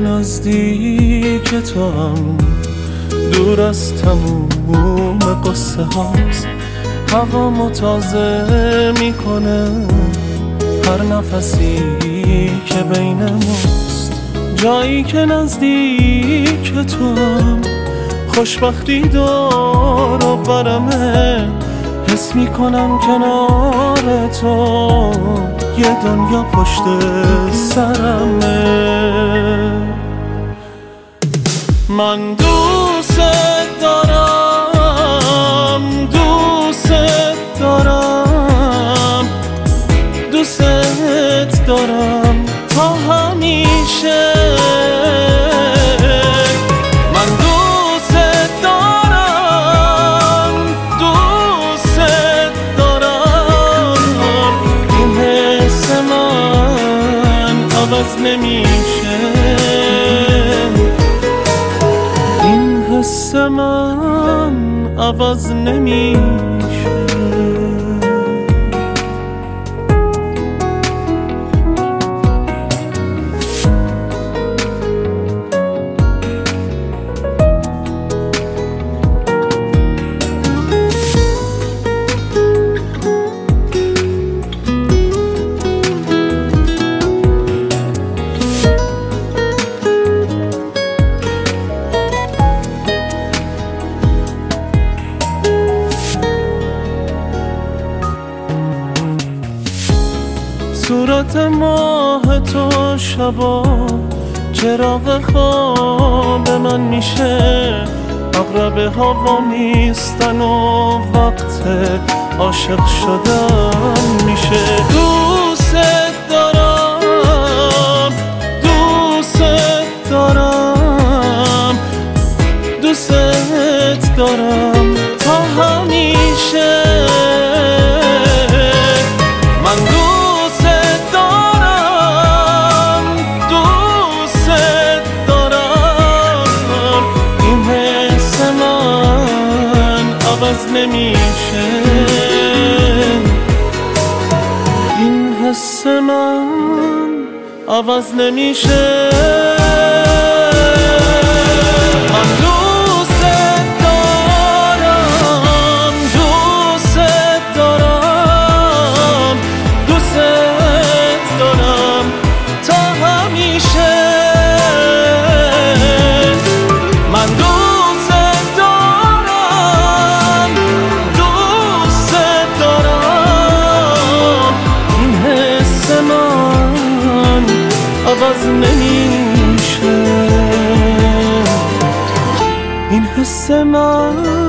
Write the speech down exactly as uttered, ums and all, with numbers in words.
نزدیک تو هم دور از تموم قصه هاست. هوا تازه میکنه هر نفسی که بین ماست. جایی که نزدیک تو هم خوشبختی دار و برمه. حس میکنم کنار تو یه دنیا پشت سرمه. من دوست دارم دوست دارم دوست دارم تا همیشه. من دوست دارم دوست دارم این حس من عوض نمیشه. این حس من عوض نمیشه. صورت ماه تو شبا چراغ خواب من میشه. اقرب هوا میستن و وقت عاشق شدن میشه. دوست دارم دوست دارم دوست دارم تا همیشه. من دوست دارم دوست دارم این حس من عوض نمیشه. این حس من عوض نمیشه. من دوست دارم دوست دارم دوست دارم تا همیشه. من دوست دارم دوست دارم این حس من عوض نمیشه. این حس من